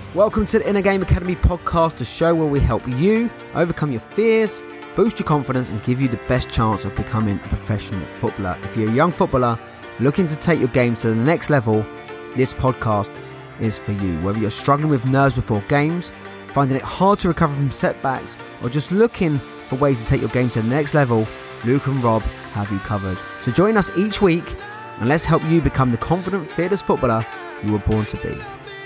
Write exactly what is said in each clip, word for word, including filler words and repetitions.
Welcome to the Inner Game Academy podcast, the show where we help you overcome your fears, boost your confidence and give you the best chance of becoming a professional footballer. If you're a young footballer looking to take your game to the next level, this podcast is for you. Whether you're struggling with nerves before games, finding it hard to recover from setbacks, or just looking for ways to take your game to the next level, Luke and Rob have you covered. So join us each week and let's help you become the confident, fearless footballer you were born to be.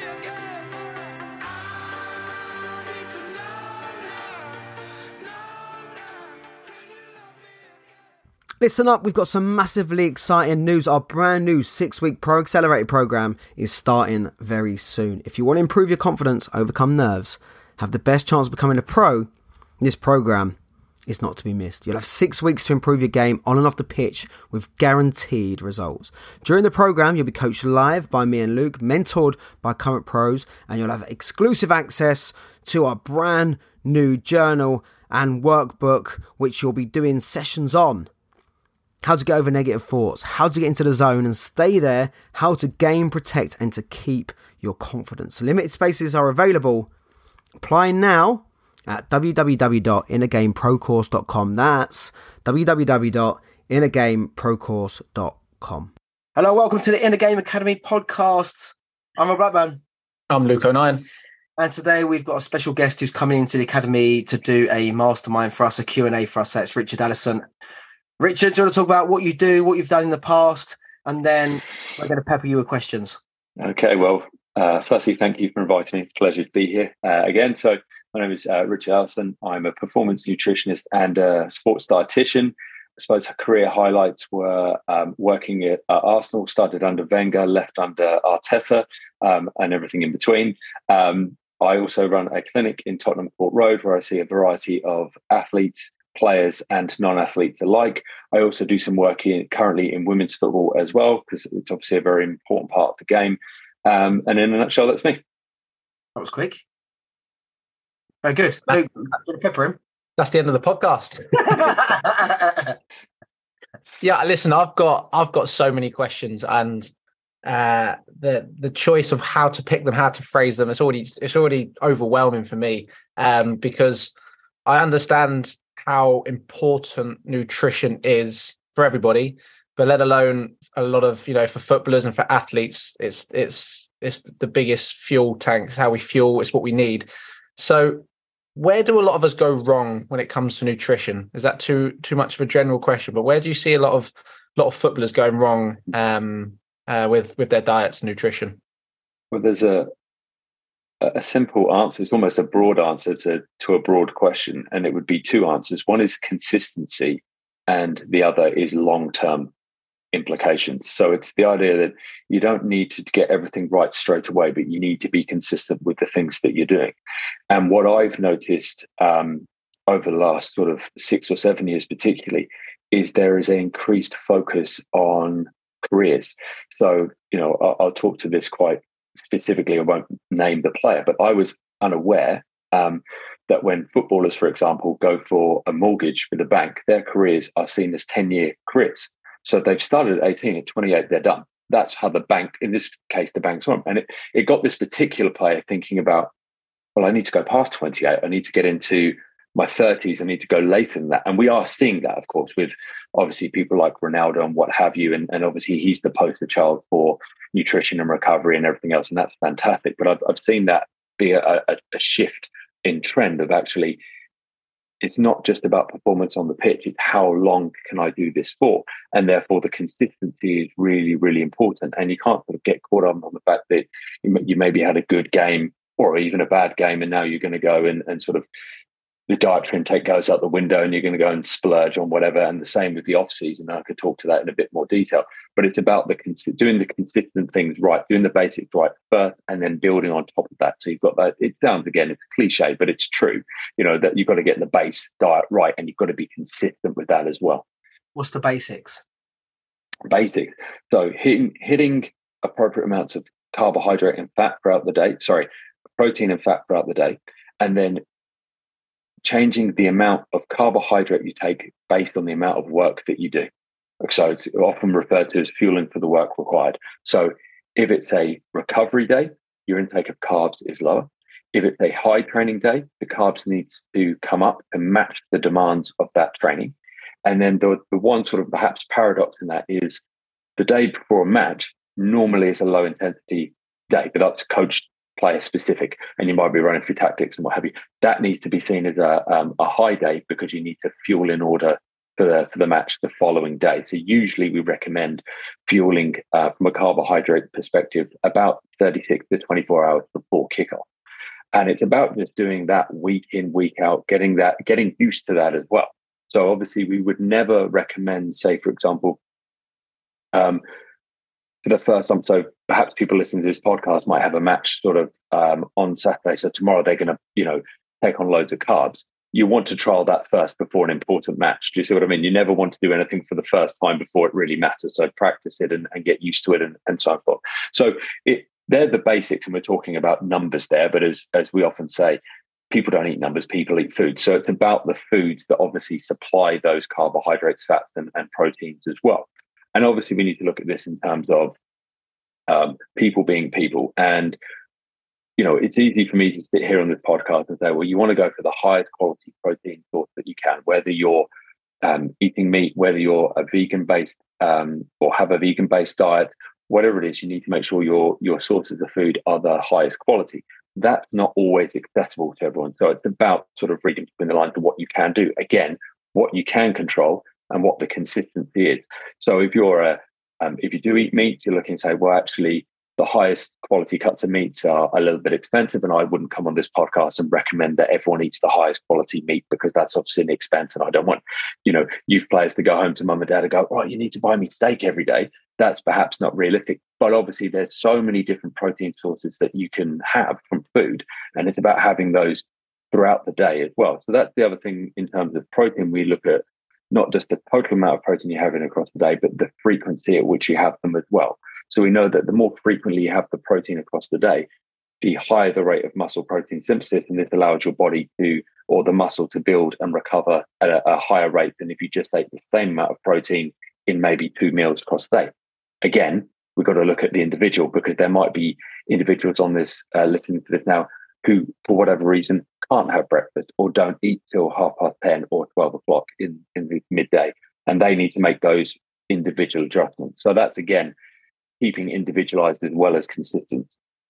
Listen up, we've got some massively exciting news. Our brand new six-week Pro Accelerator program is starting very soon. If you want to improve your confidence, overcome nerves, have the best chance of becoming a pro, this program is not to be missed. You'll have six weeks to improve your game on and off the pitch with guaranteed results. During the program, you'll be coached live by me and Luke, mentored by current pros, and you'll have exclusive access to our brand new journal and workbook, which you'll be doing sessions on. How to get over negative thoughts, how to get into the zone and stay there, how to gain, protect and to keep your confidence. Limited spaces are available. Apply now at w w w dot inner game pro course dot com. That's w w w dot inner game pro course dot com. Hello, welcome to the Inner Game Academy podcast. I'm Rob Blackburn. I'm Luke O'Nien. And today we've got a special guest who's coming into the academy to do a mastermind for us, a Q and A for us. That's Richard Allison. Richard, do you want to talk about what you do, what you've done in the past, and then we're going to pepper you with questions. Okay, well, uh, firstly, thank you for inviting me. It's a pleasure to be here uh, again. So my name is uh, Richard Allison. I'm a performance nutritionist and a sports dietitian. I suppose her career highlights were um, working at uh, Arsenal, started under Wenger, left under Arteta, um, and everything in between. Um, I also run a clinic in Tottenham Court Road where I see a variety of athletes, players and non-athletes alike. I also do some work in, currently in women's football as well, because it's obviously a very important part of the game. Um, and in a nutshell, that's me. That was quick. Very good. Luke, Luke, pepper him. That's the end of the podcast. Yeah, listen, I've got I've got so many questions, and uh, the the choice of how to pick them, how to phrase them, it's already it's already overwhelming for me, um, because I understand how important nutrition is for everybody, but let alone a lot of, you know, for footballers and for athletes, it's it's it's the biggest fuel tank. It's how we fuel, it's what we need. So where do a lot of us go wrong when it comes to nutrition? Is that too too much of a general question? But where do you see a lot of lot of footballers going wrong um, uh, with with their diets and nutrition? Well, there's a a simple answer. It's almost a broad answer to, to a broad question. And it would be two answers. One is consistency and the other is long-term implications. So it's the idea that you don't need to get everything right straight away, but you need to be consistent with the things that you're doing. And what I've noticed um, over the last sort of six or seven years particularly is there is an increased focus on careers. So, you know, I'll, I'll talk to this quite specifically. I won't name the player, but I was unaware um, that when footballers, for example, go for a mortgage with a bank, their careers are seen as ten-year careers. So if they've started at eighteen, at twenty-eight, they're done. That's how the bank, in this case, the bank's on. And it, it got this particular player thinking about, well, I need to go past twenty-eight. I need to get into my thirties. I need to go later than that. And we are seeing that, of course, with obviously people like Ronaldo and what have you. And, and obviously he's the poster child for nutrition and recovery and everything else. And that's fantastic. But I've, I've seen that be a, a, a shift in trend of actually, it's not just about performance on the pitch. It's how long can I do this for? And therefore the consistency is really, really important. And you can't sort of get caught up on the fact that you, you maybe had a good game or even a bad game. And now you're going to go and, and sort of the dietary intake goes out the window and you're going to go and splurge on whatever. And the same with the off season. I could talk to that in a bit more detail, but it's about the doing the consistent things right, doing the basics right first, and then building on top of that. So you've got that. It sounds, again, it's a cliche, but it's true. You know that you've got to get the base diet right, and you've got to be consistent with that as well. What's the basics? Basics. So hitting hitting appropriate amounts of carbohydrate and fat throughout the day. Sorry, protein and fat throughout the day, and then changing the amount of carbohydrate you take based on the amount of work that you do. So it's often referred to as fueling for the work required. So if it's a recovery day, your intake of carbs is lower. If it's a high training day, the carbs need to come up to match the demands of that training. And then the, the one sort of perhaps paradox in that is the day before a match normally is a low intensity day, but that's coach player specific, and you might be running through tactics and what have you. That needs to be seen as a, um, a high day because you need to fuel in order for the for the match the following day. So usually we recommend fueling uh, from a carbohydrate perspective about thirty-six to twenty-four hours before kickoff. And it's about just doing that week in, week out, getting that, getting used to that as well. So obviously we would never recommend, say, for example, um, for the first time, so perhaps people listening to this podcast might have a match sort of um, on Saturday. So tomorrow they're going to, you know, take on loads of carbs. You want to trial that first before an important match. Do you see what I mean? You never want to do anything for the first time before it really matters. So practice it and, and get used to it and, and so forth. So it, they're the basics, and we're talking about numbers there. But as as we often say, people don't eat numbers, people eat food. So it's about the foods that obviously supply those carbohydrates, fats, and, and proteins as well. And obviously we need to look at this in terms of um, people being people. And, you know, it's easy for me to sit here on this podcast and say, well, you want to go for the highest quality protein source that you can, whether you're um, eating meat, whether you're a vegan-based um, or have a vegan-based diet, whatever it is, you need to make sure your your sources of food are the highest quality. That's not always accessible to everyone. So it's about sort of reading between the lines of what you can do. Again, what you can control and what the consistency is. So if you're a um, if you do eat meat, you're looking to say, well, actually, the highest quality cuts of meats are a little bit expensive, and I wouldn't come on this podcast and recommend that everyone eats the highest quality meat because that's obviously an expense, and I don't want, you know, youth players to go home to mum and dad and go, oh, you need to buy me steak every day. That's perhaps not realistic, but obviously there's so many different protein sources that you can have from food, and it's about having those throughout the day as well. So that's the other thing in terms of protein. We look at not just the total amount of protein you have in across the day, but the frequency at which you have them as well. So we know that the more frequently you have the protein across the day, the higher the rate of muscle protein synthesis, and this allows your body to, or the muscle to build and recover at a, a higher rate than if you just ate the same amount of protein in maybe two meals across the day. Again, we've got to look at the individual, because there might be individuals on this uh, listening to this now who, for whatever reason, can't have breakfast or don't eat till half past ten or twelve o'clock in, in the midday, and they need to make those individual adjustments. So that's, again, keeping individualized as well as consistent.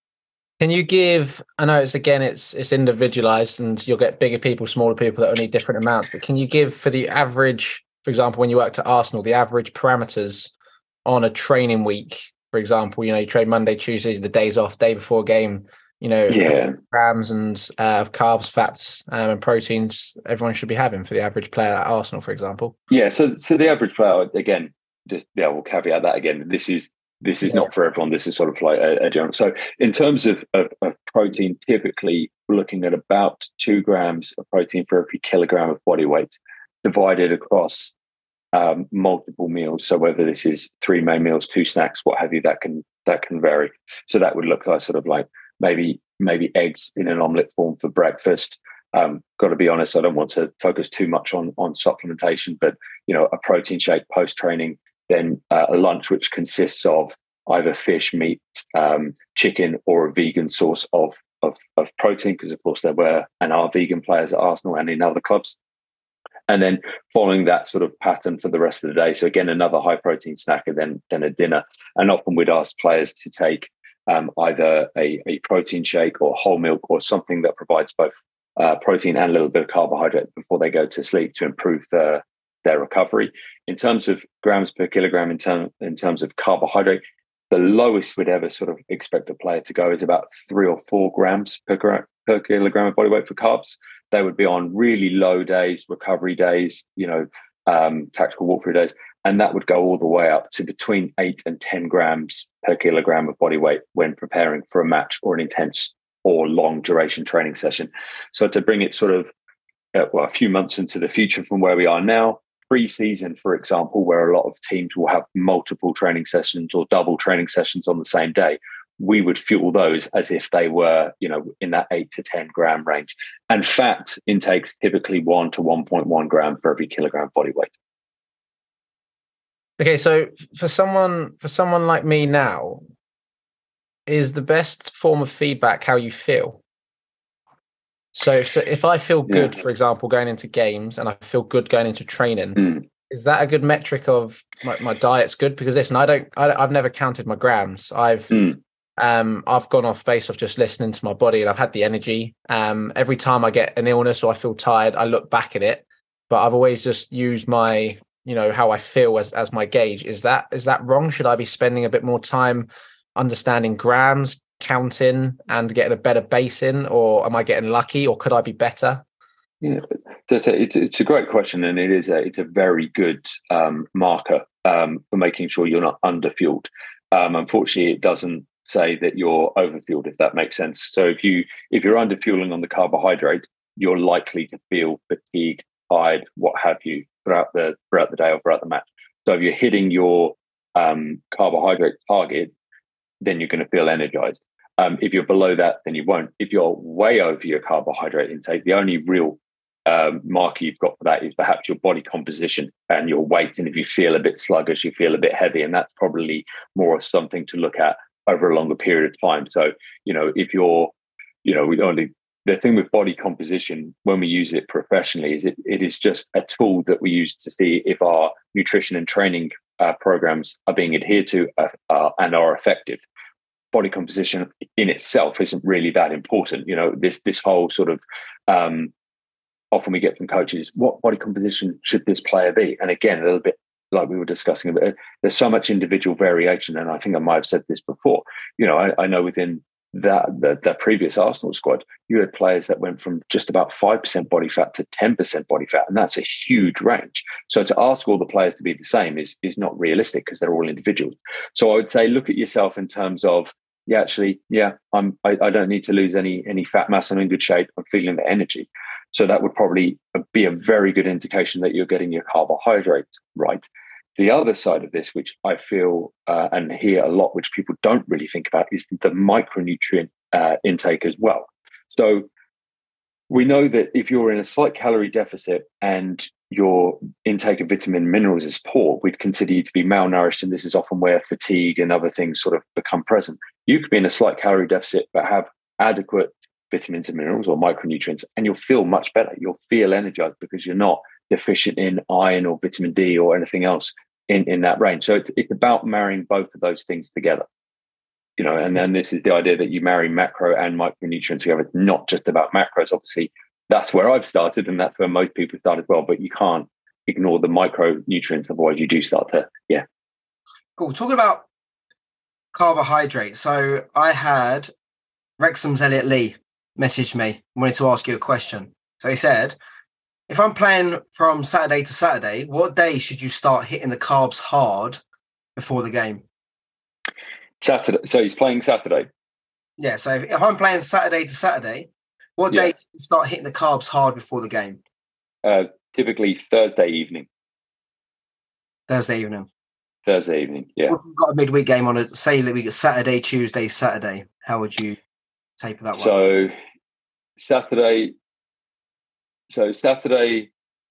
Can you give, I know it's, again, it's it's individualized and you'll get bigger people, smaller people that will need different amounts, but can you give for the average, for example, when you worked at Arsenal, the average parameters on a training week, for example, you know, you train Monday, Tuesdays, the days off, day before game, you know, yeah. grams and uh, of carbs, fats, um, and proteins everyone should be having for the average player at Arsenal, for example? Yeah, so so the average player, again, just, yeah, we'll caveat that again. This is This is yeah. not for everyone. This is sort of like a, a general. So in terms of, of, of protein, typically we're looking at about two grams of protein for every kilogram of body weight, divided across um, multiple meals. So whether this is three main meals, two snacks, what have you, that can that can vary. So that would look like sort of like maybe maybe eggs in an omelette form for breakfast. Um, got to be honest, I don't want to focus too much on on supplementation, but you know, a protein shake post training. Then uh, a lunch which consists of either fish, meat, um, chicken, or a vegan source of of, of protein, because of course there were and are vegan players at Arsenal and in other clubs. And then following that sort of pattern for the rest of the day. So again, another high protein snack and then, then a dinner. And often we'd ask players to take um, either a, a protein shake or whole milk or something that provides both uh, protein and a little bit of carbohydrate before they go to sleep to improve the their recovery. In terms of grams per kilogram, in, term, in terms of carbohydrate, the lowest we'd ever sort of expect a player to go is about three or four grams per, gra- per kilogram of body weight for carbs. They would be on really low days, recovery days, you know, um, tactical walkthrough days, and that would go all the way up to between eight and ten grams per kilogram of body weight when preparing for a match or an intense or long duration training session. So to bring it sort of uh, well, a few months into the future from where we are now, pre-season, for example, where a lot of teams will have multiple training sessions or double training sessions on the same day, we would fuel those as if they were, you know, in that eight to ten gram range. And fat intakes typically one to one point one gram for every kilogram body weight. Okay, so for someone for someone like me now, is the best form of feedback how you feel? So if, so if I feel good, Yeah. for example, going into games and I feel good going into training, Mm. is that a good metric of my, my diet's good? Because listen, I don't, I, I've never counted my grams. I've, Mm. um, I've gone off base of just listening to my body, and I've had the energy. Um, every time I get an illness or I feel tired, I look back at it, but I've always just used my, you know, how I feel as, as my gauge. Is that, is that wrong? Should I be spending a bit more time understanding grams, counting, and getting a better base in, or am I getting lucky, or could I be better? Yeah, so it's a, it's, it's a great question, and it is a it's a very good um, marker um, for making sure you're not underfueled. Um, unfortunately, it doesn't say that you're overfueled, if that makes sense. So if you if you're underfueling on the carbohydrate, you're likely to feel fatigued, tired, what have you, throughout the throughout the day or throughout the match. So if you're hitting your um, carbohydrate target, then you're going to feel energized. Um, if you're below that, then you won't. If you're way over your carbohydrate intake, the only real um, marker you've got for that is perhaps your body composition and your weight. And if you feel a bit sluggish, you feel a bit heavy, and that's probably more of something to look at over a longer period of time. So, you know, if you're, you know, we only, the thing with body composition, when we use it professionally, is it, it is just a tool that we use to see if our nutrition and training uh, programs are being adhered to uh, uh, and are effective. Body composition in itself isn't really that important. You know, this this whole sort of um, often we get from coaches, what body composition should this player be? And again, a little bit like we were discussing, a bit, there's so much individual variation. And I think I might have said this before. You know, I, I know within that the, the previous Arsenal squad, you had players that went from just about five percent body fat to ten percent body fat. And that's a huge range. So to ask all the players to be the same is, is not realistic because they're all individuals. So I would say, look at yourself in terms of, yeah, actually, yeah, I'm, I, I don't need to lose any, any fat mass. I'm in good shape. I'm feeling the energy. So that would probably be a very good indication that you're getting your carbohydrates right. The other side of this, which I feel uh, and hear a lot, which people don't really think about, is the micronutrient uh, intake as well. So we know that if you're in a slight calorie deficit and your intake of vitamin and minerals is poor, we'd consider you to be malnourished. And this is often where fatigue and other things sort of become present. You could be in a slight calorie deficit, but have adequate vitamins and minerals or micronutrients, and you'll feel much better. You'll feel energized because you're not deficient in iron or vitamin D or anything else in, in that range. So it's, it's about marrying both of those things together. You know, and then this is the idea that you marry macro and micronutrients together. It's not just about macros. Obviously, that's where I've started, and that's where most people start as well. But you can't ignore the micronutrients, otherwise you do start to, yeah. Cool. Talking about carbohydrates. So I had Wrexham's Elliot Lee messaged me, wanted to ask you a question. So he said, if I'm playing from Saturday to Saturday, what day should you start hitting the carbs hard before the game? Saturday. So he's playing Saturday. Yeah. So if I'm playing Saturday to Saturday, what Yeah. day should you start hitting the carbs hard before the game? Uh, typically Thursday evening. Thursday evening. Thursday evening. Yeah. If you've got a midweek game on it, say that we get Saturday, Tuesday, Saturday, how would you taper that one? So Saturday. So Saturday,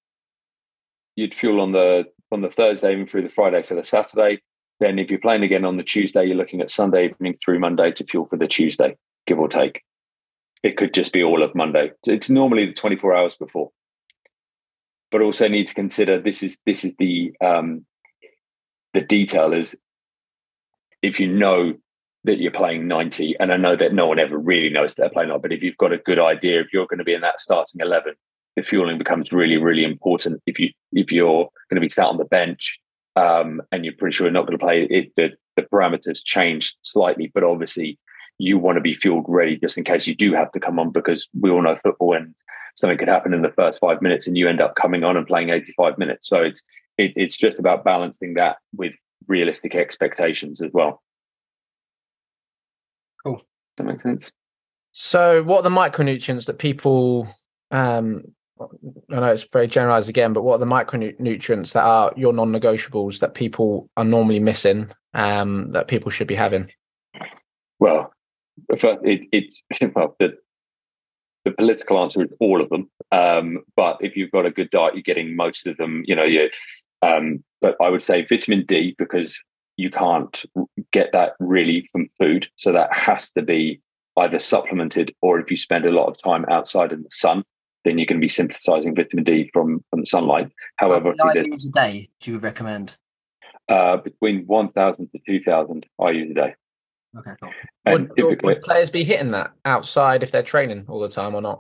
you'd fuel on the on the Thursday even through the Friday for the Saturday. Then if you're playing again on the Tuesday, you're looking at Sunday evening through Monday to fuel for the Tuesday, give or take. It could just be all of Monday. It's normally the twenty-four hours before. But also need to consider this is this is the um, the detail is if you know that you're playing ninety, and I know that no one ever really knows they're playing not, but if you've got a good idea, if you're going to be in that starting eleven, the fueling becomes really, really important. If you if you're going to be sat on the bench um, and you're pretty sure you're not going to play, it the, the parameters change slightly, but obviously you want to be fueled ready just in case you do have to come on, because we all know football and something could happen in the first five minutes and you end up coming on and playing eighty-five minutes. So it's it, it's just about balancing that with realistic expectations as well. Cool. That makes sense. So what are the micronutrients that people, um, I know it's very generalized again, but what are the micronutrients that are your non-negotiables that people are normally missing, um, that people should be having? Well, it, it's well, the, the political answer is all of them. Um, but if you've got a good diet, you're getting most of them, you know, you um, but I would say vitamin D, because you can't get that really from food. So that has to be either supplemented, or if you spend a lot of time outside in the sun, then you're going to be synthesizing vitamin D from, from the sunlight. However, how many I use a day do you recommend? Uh, between one thousand to two thousand I use a day. Okay, cool. And would, typically, would players be hitting that outside if they're training all the time or not?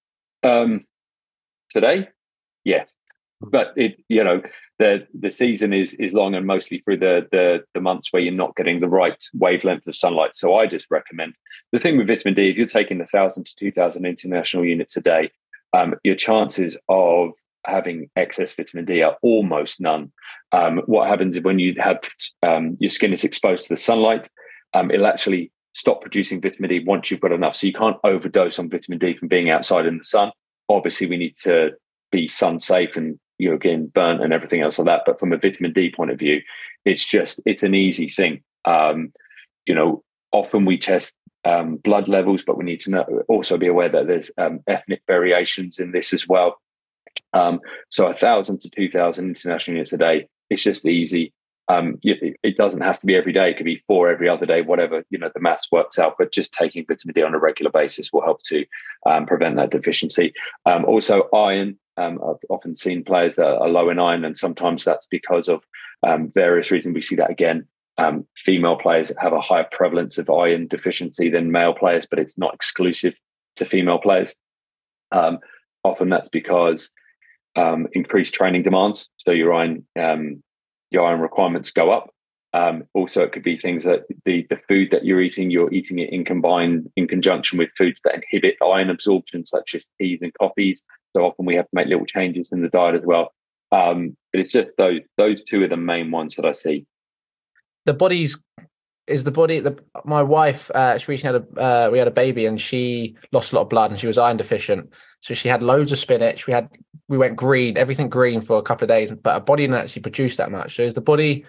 Um, today, yes, but it you know the the season is is long and mostly through the the the months where you're not getting the right wavelength of sunlight. So I just recommend the thing with vitamin D. If you're taking the thousand to two thousand international units a day, um, your chances of having excess vitamin D are almost none. Um, what happens is when you have um, your skin is exposed to the sunlight, um, it'll actually stop producing vitamin D once you've got enough. So you can't overdose on vitamin D from being outside in the sun. Obviously, we need to be sun safe and you know getting burnt and everything else like that. But from a vitamin D point of view, it's just it's an easy thing. Um, you know, often we test um, blood levels, but we need to know, also be aware that there's um, ethnic variations in this as well. Um, so a thousand to two thousand international units a day. It's just easy. Um, it, it doesn't have to be every day. It could be four every other day, whatever, you know, the maths works out, but just taking vitamin D on a regular basis will help to um, prevent that deficiency. Um, also iron, um, I've often seen players that are low in iron, and sometimes that's because of um, various reasons. We see that again. Um, female players have a higher prevalence of iron deficiency than male players, but it's not exclusive to female players. Um, often that's because um, increased training demands. So your iron, um, your iron requirements go up. Um, also, it could be things that the, the food that you're eating, you're eating it in combined in conjunction with foods that inhibit iron absorption, such as teas and coffees. So often we have to make little changes in the diet as well. Um, but it's just those those two are the main ones that I see. The body's is the body. The, my wife, uh, she recently had a uh, we had a baby, and she lost a lot of blood, and she was iron deficient. So she had loads of spinach. We had we went green, everything green for a couple of days, but her body didn't actually produce that much. So is the body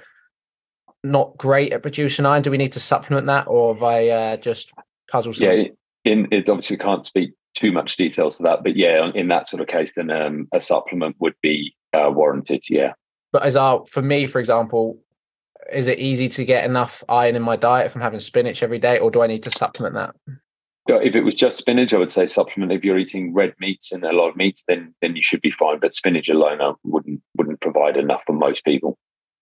not great at producing iron? Do we need to supplement that, or have I uh, just puzzle solved? Yeah, in it obviously can't speak too much details to that, but yeah, in that sort of case, then um, a supplement would be uh, warranted. Yeah, but as our for me, for example, is it easy to get enough iron in my diet if I'm having spinach every day, or do I need to supplement that? If it was just spinach, I would say supplement. If you're eating red meats and a lot of meats, then then you should be fine. But spinach alone I wouldn't wouldn't provide enough for most people.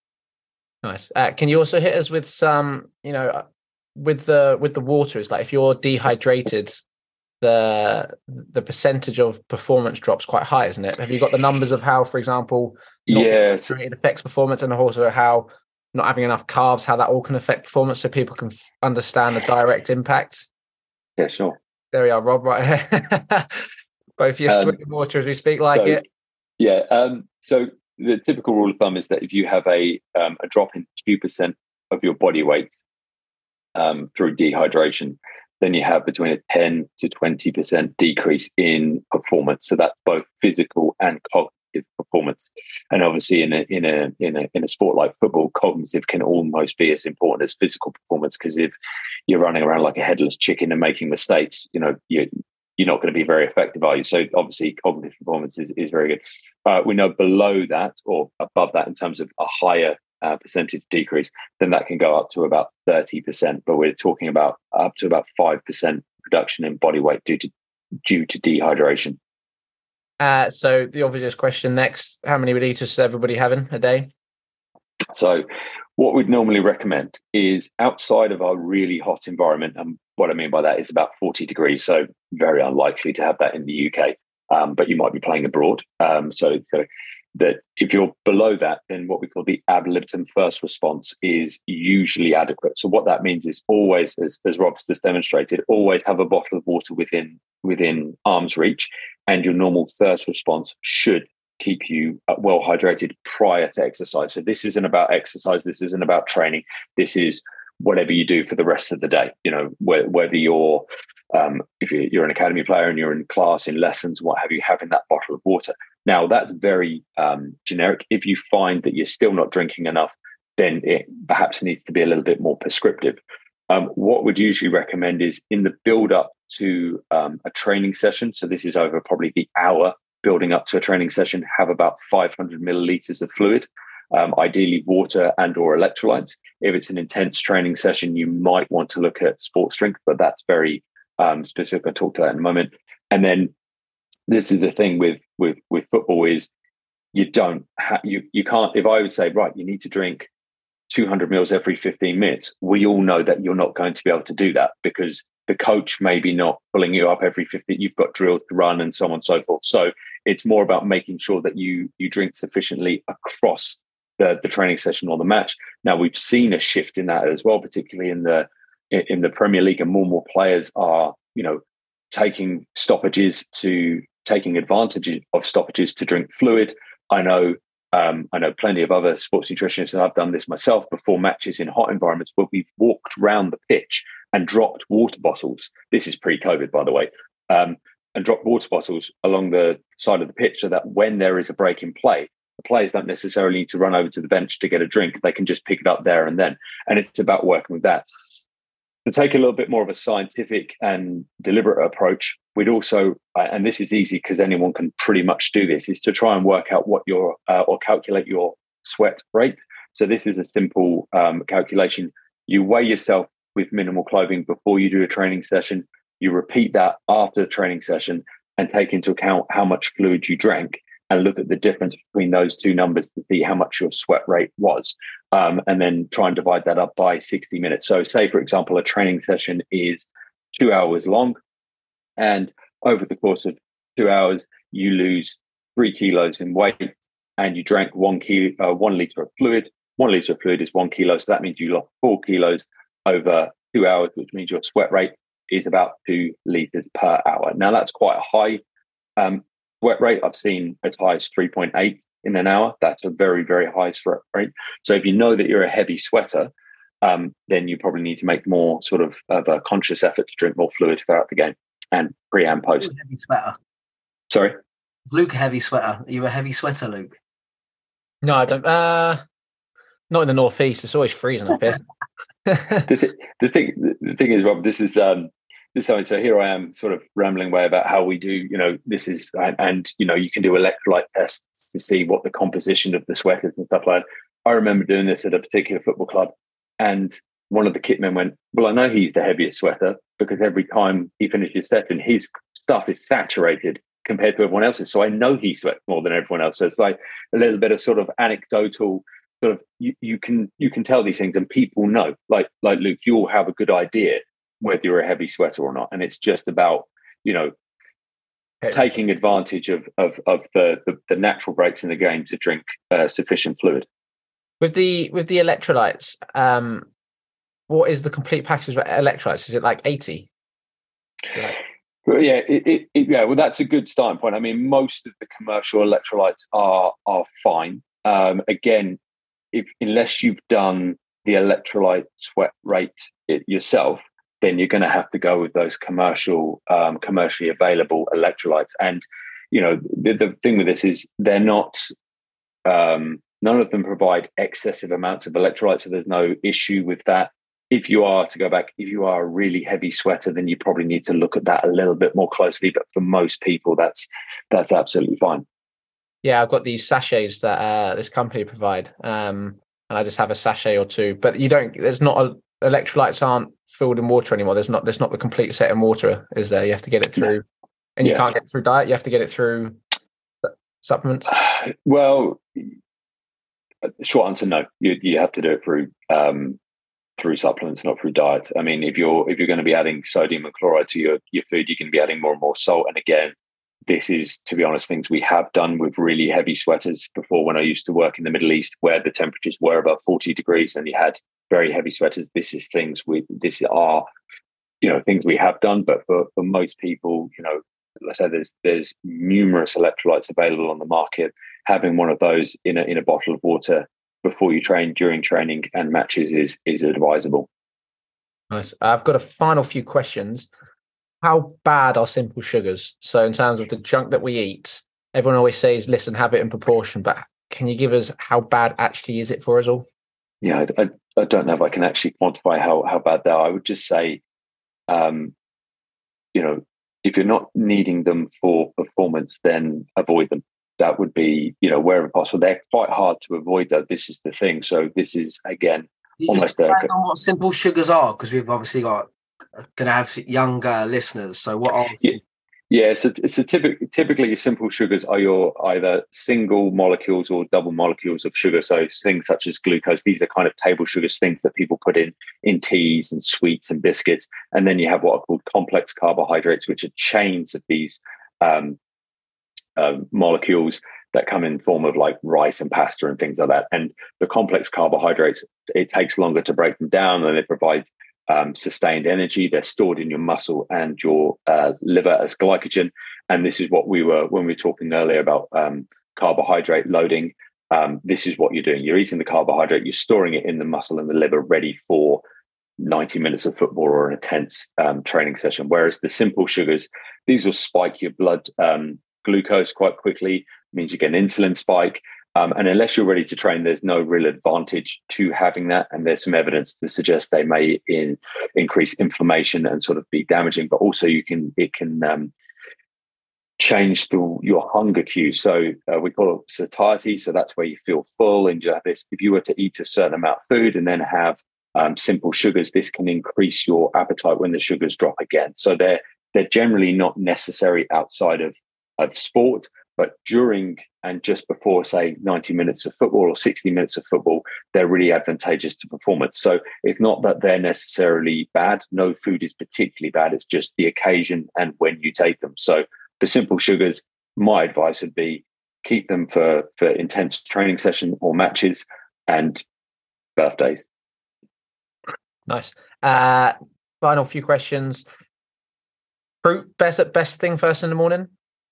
Nice. Uh, can you also hit us with some, you know, with the with the water? It's like if you're dehydrated, the the percentage of performance drops quite high, isn't it? Have you got the numbers of how, for example, not yeah, it affects performance, and also how not having enough carbs, how that all can affect performance, so people can f- understand the direct impact? Yeah, sure. There we are, Rob. Right here. Both you um, swimming water as we speak, like so, it. Yeah. Um, so the typical rule of thumb is that if you have a um, a drop in two percent of your body weight um, through dehydration, then you have between a ten to twenty percent decrease in performance. So that's both physical and cognitive performance. And obviously, in a in a in a in a sport like football, cognitive can almost be as important as physical performance. Because if you're running around like a headless chicken and making mistakes, you know you you're not going to be very effective, are you? So obviously cognitive performance is, is very good. Uh, we know below that or above that in terms of a higher uh, percentage decrease, then that can go up to about thirty percent. But we're talking about up to about five percent reduction in body weight due to due to dehydration. Uh, so the obvious question next, how many litres is everybody having a day? So what we'd normally recommend is outside of our really hot environment, and what I mean by that is about forty degrees, so very unlikely to have that in the U K, um, but you might be playing abroad. Um, so, so that if you're below that, then what we call the ad libitum first response is usually adequate. So what that means is always, as, as Rob's just demonstrated, always have a bottle of water within within arm's reach, and your normal thirst response should keep you well hydrated prior to exercise. So this isn't about exercise. This isn't about training. This is whatever you do for the rest of the day. You know, whether you're, um, if you're an academy player and you're in class, in lessons, what have you, having that bottle of water. Now, that's very um, generic. If you find that you're still not drinking enough, then it perhaps needs to be a little bit more prescriptive. Um, what we'd usually recommend is in the build up to um, a training session. So this is over probably the hour building up to a training session, have about five hundred milliliters of fluid, um, ideally water and or electrolytes. If it's an intense training session, you might want to look at sports drink, but that's very um, specific. I'll talk to that in a moment. And then this is the thing with with with football is you don't ha- you you can't. If I would say, right, you need to drink two hundred mils every fifteen minutes, we all know that you're not going to be able to do that because the coach may be not pulling you up every fifteen. You've got drills to run and so on and so forth. So it's more about making sure that you you drink sufficiently across the, the training session or the match. Now we've seen a shift in that as well, particularly in the in the Premier League, and more and more players are, you know, taking stoppages to taking advantage of stoppages to drink fluid. I know um, I know plenty of other sports nutritionists, and I've done this myself before matches in hot environments where we've walked around the pitch and dropped water bottles. This is pre-COVID, by the way, um, and dropped water bottles along the side of the pitch so that when there is a break in play, the players don't necessarily need to run over to the bench to get a drink. They can just pick it up there and then. And it's about working with that. To take a little bit more of a scientific and deliberate approach, we'd also, and this is easy because anyone can pretty much do this, is to try and work out what your, uh, or calculate your sweat rate. So this is a simple um, calculation. You weigh yourself with minimal clothing before you do a training session. You repeat that after the training session and take into account how much fluid you drank and look at the difference between those two numbers to see how much your sweat rate was. Um, and then try and divide that up by sixty minutes. So say, for example, a training session is two hours long. And over the course of two hours, you lose three kilos in weight and you drank one, kilo, uh, one litre of fluid. One litre of fluid is one kilo. So that means you lost four kilos over two hours, which means your sweat rate is about two litres per hour. Now, that's quite a high um, sweat rate. I've seen as high as three point eight in an hour. That's a very, very high sweat rate. So if you know that you're a heavy sweater, um, then you probably need to make more sort of, of a conscious effort to drink more fluid throughout the game and pre and post. Heavy sweater. Sorry? Luke, heavy sweater. Are you a heavy sweater, Luke? No, I don't. Uh, not in the northeast. It's always freezing up here. the, th- the thing, the thing is, Rob, this is um, this is something. So here I am, sort of rambling away about how we do. You know, this is, and, and you know, you can do electrolyte tests to see what the composition of the sweat is and stuff like that. I remember doing this at a particular football club, and one of the kit men went, "Well, I know he's the heaviest sweater because every time he finishes session, his stuff is saturated compared to everyone else's. So I know he sweats more than everyone else." So it's like a little bit of sort of anecdotal. Sort of you, you can you can tell these things and people know, like like Luke, you all have a good idea whether you're a heavy sweater or not, and it's just about, you know, okay, taking advantage of of of the, the the natural breaks in the game to drink uh, sufficient fluid. With the with the electrolytes, um, what is the complete package of electrolytes? Is it like eighty? Like- Well, yeah, it, it, it, yeah. Well, that's a good starting point. I mean, most of the commercial electrolytes are are fine. Um, again, if unless you've done the electrolyte sweat rate it yourself, then you're going to have to go with those commercial, um, commercially available electrolytes. And you know, the, the thing with this is they're not. Um, none of them provide excessive amounts of electrolytes, so there's no issue with that. If you are to go back, if you are a really heavy sweater, then you probably need to look at that a little bit more closely. But for most people, that's that's absolutely fine. Yeah, I've got these sachets that uh, this company provide, um, and I just have a sachet or two. But you don't. There's not a, electrolytes aren't filled in water anymore. There's not. There's not the complete set in water, is there? You have to get it through, and you yeah. can't get it through diet. You have to get it through supplements. Uh, well, short answer, no. You you have to do it through. Um, through supplements, not through diet. I mean, if you're if you're going to be adding sodium and chloride to your, your food, you can be adding more and more salt. And again, this is, to be honest, things we have done with really heavy sweaters before when I used to work in the Middle East where the temperatures were above forty degrees and you had very heavy sweaters. This is things we this are, you know, things we have done. But for, for most people, you know, let's say there's there's numerous electrolytes available on the market. Having one of those in a in a bottle of water before you train, during training and matches is is advisable. Nice. I've got a final few questions. How bad are simple sugars? So in terms of the junk that we eat, everyone always says, listen, have it in proportion, but can you give us how bad actually is it for us all? Yeah, I, I, I don't know if I can actually quantify how, how bad they are. I would just say, um, you know, if you're not needing them for performance, then avoid them. That would be, you know, wherever possible. They're quite hard to avoid, though. This is the thing. So this is, again, you almost just a... on what simple sugars are, because we've obviously got going to have younger listeners. So what are Yeah. Yeah, so, so typically, typically simple sugars are your either single molecules or double molecules of sugar. So things such as glucose, these are kind of table sugars, things that people put in in teas and sweets and biscuits. And then you have what are called complex carbohydrates, which are chains of these um, uh, molecules that come in the form of like rice and pasta and things like that. And the complex carbohydrates, it takes longer to break them down, and they provide Um, sustained energy. They're stored in your muscle and your uh, liver as glycogen. And this is what we were, when we were talking earlier about um, carbohydrate loading, um, this is what you're doing. You're eating the carbohydrate, you're storing it in the muscle and the liver ready for ninety minutes of football or an intense um, training session. Whereas the simple sugars, these will spike your blood um, glucose quite quickly, means you get an insulin spike. Um, and unless you're ready to train, there's no real advantage to having that. And there's some evidence to suggest they may in, increase inflammation and sort of be damaging. But also, you can it can um, change the, your hunger cues. So uh, we call it satiety. So that's where you feel full, and you have this. If you were to eat a certain amount of food and then have um, simple sugars, this can increase your appetite when the sugars drop again. So they're they're generally not necessary outside of of sport. But during and just before, say, ninety minutes of football or sixty minutes of football, they're really advantageous to performance. So it's not that they're necessarily bad. No food is particularly bad. It's just the occasion and when you take them. So for simple sugars, my advice would be keep them for, for intense training session or matches and birthdays. Nice. Uh, final few questions. Fruit, best best thing first in the morning?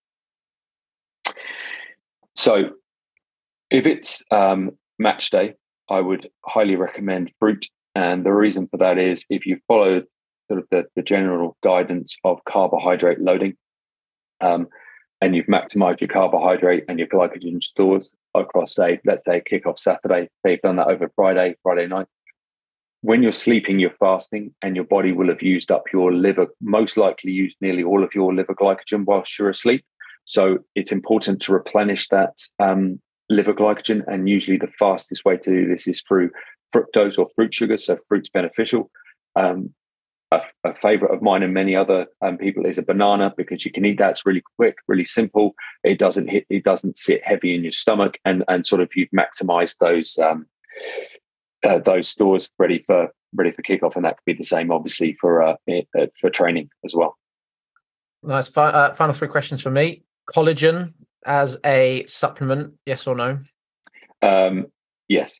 So if it's um, match day, I would highly recommend fruit. And the reason for that is if you follow sort of the, the general guidance of carbohydrate loading, um, and you've maximized your carbohydrate and your glycogen stores across, say, let's say kickoff Saturday, they've done that over Friday, Friday night. When you're sleeping, you're fasting, and your body will have used up your liver, most likely used nearly all of your liver glycogen whilst you're asleep. So it's important to replenish that um, liver glycogen. And usually the fastest way to do this is through fructose or fruit sugar. So fruit's beneficial. Um, a, a favorite of mine and many other um, people is a banana, because you can eat that. It's really quick, really simple. It doesn't hit, it doesn't sit heavy in your stomach, and, and sort of you've maximized those um, uh, those stores ready for ready for kickoff. And that could be the same, obviously, for uh, uh, for training as well. Nice. Fi- uh, final three questions for me. Collagen as a supplement, yes or no? Um, yes.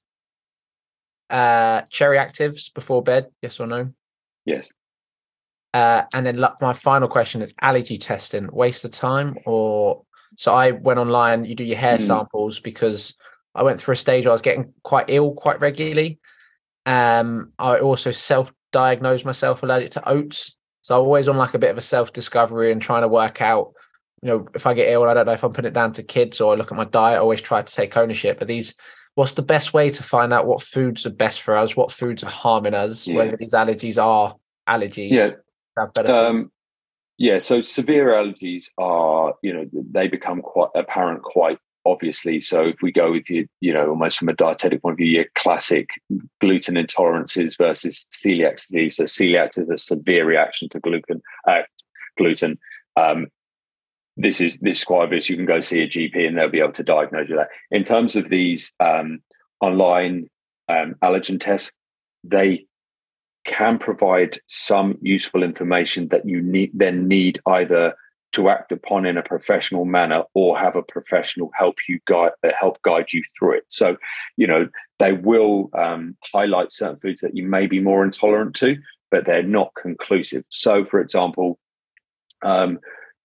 Uh, cherry actives before bed, yes or no? Yes. Uh, and then my final question is allergy testing. Waste of time? Or so I went online. You do your hair mm. samples, because I went through a stage where I was getting quite ill quite regularly. Um, I also self-diagnosed myself allergic to oats, so I'm always on like a bit of a self-discovery and trying to work out, you know, if I get ill, I don't know if I'm putting it down to kids or I look at my diet. I always try to take ownership. But these, what's the best way to find out what foods are best for us, what foods are harming us, yeah. whether these allergies are allergies? Yeah. Have better um, yeah. So severe allergies are, you know, they become quite apparent quite obviously. So if we go with you, you know, almost from a dietetic point of view, your classic gluten intolerances versus celiac disease. So celiac is a severe reaction to gluten. Uh, gluten. Um, This is this is quite obvious. You can go see a G P and they'll be able to diagnose you that. In terms of these um, online um, allergen tests, they can provide some useful information that you need then need either to act upon in a professional manner or have a professional help you guide help guide you through it. So, you know, they will um, highlight certain foods that you may be more intolerant to, but they're not conclusive. So, for example, um,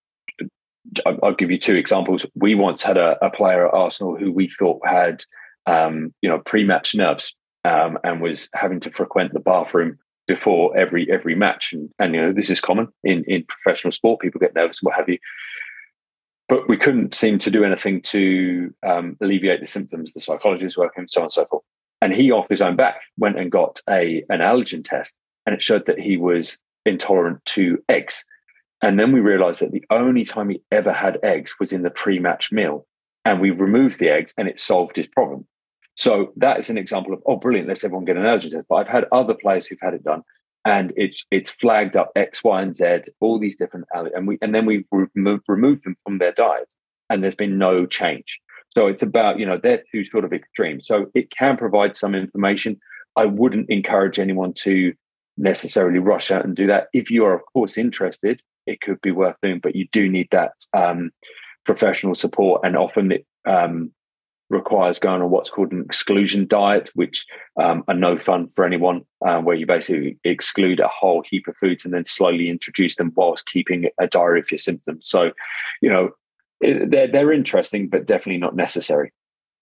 I'll give you two examples. We once had a, a player at Arsenal who we thought had, um, you know, pre-match nerves um, and was having to frequent the bathroom before every every match. And, and you know, this is common in, in professional sport. People get nervous and what have you. But we couldn't seem to do anything to um, alleviate the symptoms. The psychologist working, so on and so forth. And he, off his own back, went and got a an allergen test, and it showed that he was intolerant to eggs. And then we realized that the only time he ever had eggs was in the pre-match meal. And we removed the eggs and it solved his problem. So that is an example of, oh, brilliant, let's everyone get an allergen test. But I've had other players who've had it done and it's it's flagged up X, Y, and Z, all these different, and we and then we remove remove them from their diet, and there's been no change. So it's about, you know, they're two sort of extremes. So it can provide some information. I wouldn't encourage anyone to necessarily rush out and do that. If you are, of course, interested, it could be worth doing, but you do need that um, professional support, and often it um, requires going on what's called an exclusion diet, which um, are no fun for anyone, uh, where you basically exclude a whole heap of foods and then slowly introduce them whilst keeping a diary of your symptoms. So, you know, it, they're, they're interesting, but definitely not necessary.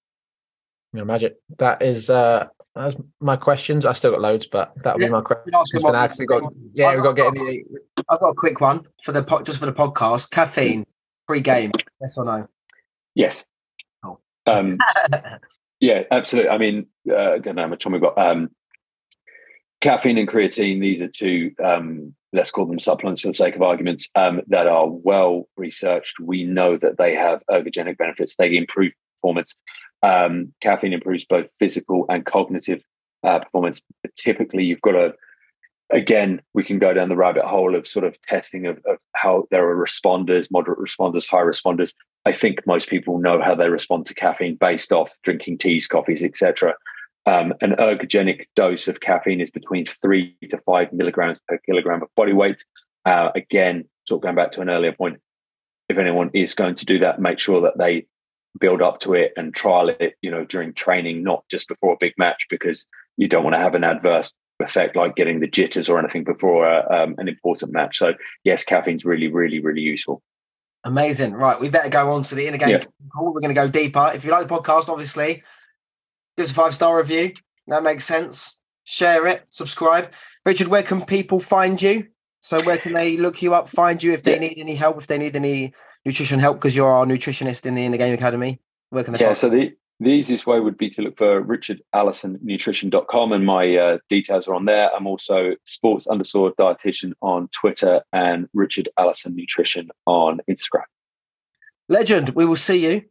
No magic. That is uh that's my questions. I still got loads, but that'll Yeah, be my questions ask for one. now. We got yeah, I've we've got got- to get in the I've got a quick one for the po- just for the podcast. Caffeine pre-game, yes or no? Yes. Cool. Um, yeah, absolutely. I mean, uh, I don't know how much time we've got. Um, caffeine and creatine, these are two, um, let's call them supplements for the sake of arguments, um, that are well researched. We know that they have ergogenic benefits. They improve performance. Um, caffeine improves both physical and cognitive uh, performance. But typically, you've got to, again, we can go down the rabbit hole of sort of testing of, of how there are responders, moderate responders, high responders. I think most people know how they respond to caffeine based off drinking teas, coffees, et cetera. Um, an ergogenic dose of caffeine is between three to five milligrams per kilogram of body weight. Uh, again, sort of going back to an earlier point, if anyone is going to do that, make sure that they build up to it and trial it, you know, during training, not just before a big match, because you don't want to have an adverse effect like getting the jitters or anything before a, um, an important match. So yes, caffeine's really, really, really useful. Amazing. Right, we better go on to the inner game Yeah. call. We're going to go deeper. If you like the podcast, obviously, give us a five-star review. That makes sense. Share it. Subscribe. Richard, where can people find you? So where can they look you up, find you if they Yeah. need any help, if they need any nutrition help, because you're our nutritionist in the In the Game Academy? Where can they Yeah, find so the, the easiest way would be to look for richard allison nutrition dot com, and my uh, details are on there. I'm also sports underscore dietitian on Twitter and Richard Allison Nutrition on Instagram. Legend, we will see you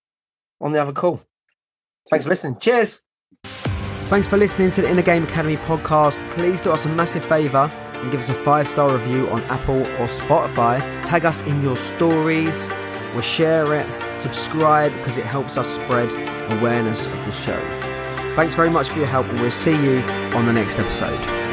on the other call. Thanks for listening. Cheers. Thanks for listening to the Inner Game Academy podcast. Please do us a massive favour and give us a five-star review on Apple or Spotify. Tag us in your stories, or share it, subscribe, because it helps us spread awareness of the show. Thanks very much for your help, and we'll see you on the next episode.